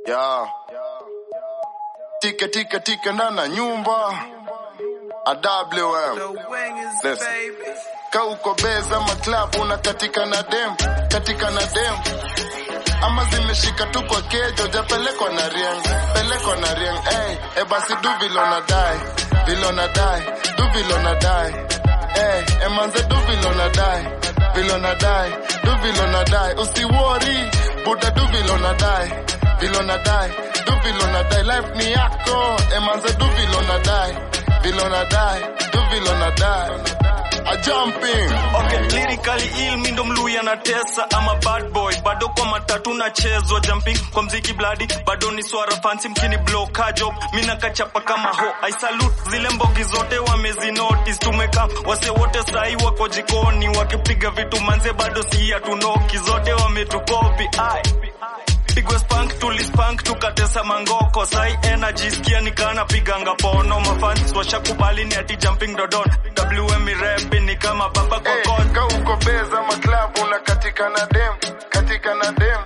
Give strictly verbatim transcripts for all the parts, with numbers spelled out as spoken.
Yeah. Tika tika tika ndana nyumba. A W M. Listen. Kauko beza maklabu una katika na dem, katika na dem. Ama zimeshika tu kwa kejo, japelekwa na rieng, pelekwa na rieng, ey. E basi du vilo na die, vilo na die, du vilo na die. Ey, e manze du vilo na die, vilo na die, du vilo na die. Usi worry, buda du vilo na die, vilo na die, du vilo na die. Life ni yako, e manze du vilo na die, vilo na die, du vilo na die. A jumping. Okay, lyrically ill, mindo mluya na tesa. I'm a bad boy, bado kwa matatu na chezo. Jumping kwa mziki bloody, bado ni swara fancy mkini blow ka job. Mina kachapa kama ho, I salute zile mbogi zote wamezi notice. Tumeka, wase wote sahi wako jikoni. Wakipiga vitu manze bado si ya tunoki. Zote wametukopi, ai pigwe spank, tulispank, tukatesa mangoko. Sai energy, skia nikana piganga pono. Mafans washakubali ni ati jumping dodon. W M rap ni kama baba kwa god. Hey, kauko beza maklabu na katika na dem, katika na dem.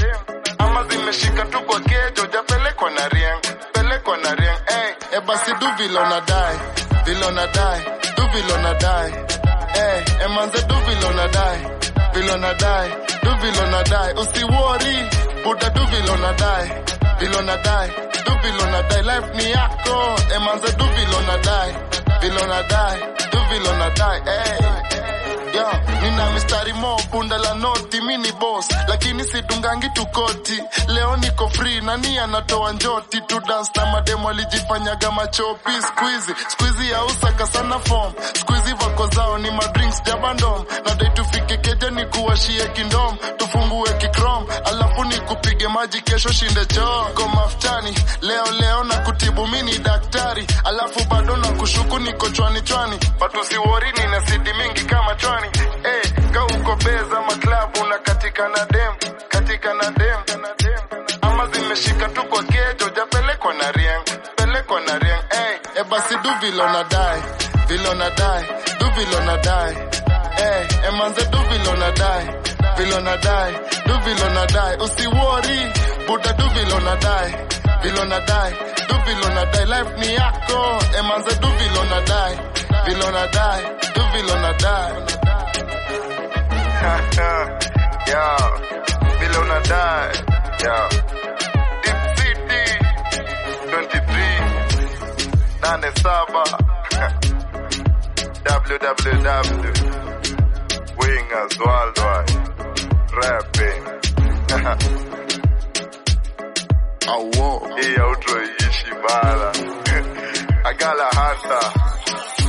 Ama zimeshika tu kwa kejo, japelekwa na rieng, pelekwa na rieng, ey. E basi du vilo na die, vilo na die, du vilo na die. Ey, e manze du vilo na die, vilo na die, du vilo na die. Usi worry, buda du vilo na die, vilo na die, du vilo na die. Life ni yako, e manze du vilo na die, vilo na die, du vilo na die, ey. Yeah, nina mistari mo bunda la noti, mini boss, lakini sidungangi tukoti. Leo niko free, nani anatoa njoti. Tu dance na mademo alijifanyaga machopi. Squeezy, squeezy ya usaka sana form. Squeezy vako zao ni madrinks jabandom. Na dai tufike keja ni kuwashie kindom. Tufungue kikrom, alafu ni kupige maji kesho shinde choo. Goma mafutani, leo leo na kutibu mini daktari. Alafu bado na kushuku niko chwani chwani. Batu si worry nina sidi mingi kama chwani. Eh, kauko beza maklabu na katika na dem, katika na dem. Ama zimeshika tu kwa kejo, japelekwa na rieng, pelekwa na rieng, ey. E basi du vilo na die, vilo na die, du vilo na die. Ey, e manze du vilo na die, vilo na die, du vilo na die. Usi worry, buda du vilo na die, vilo na die, du vilo na die. Life ni yako, e manze du vilo na die, vilo na die, du vilo na die. Yo, vilo na die, yo. Deep City, twenty-three, nane saba, W W W, Wingers Worldwide, rapping. Awo, hii outro ishi bala. Agala Hunter.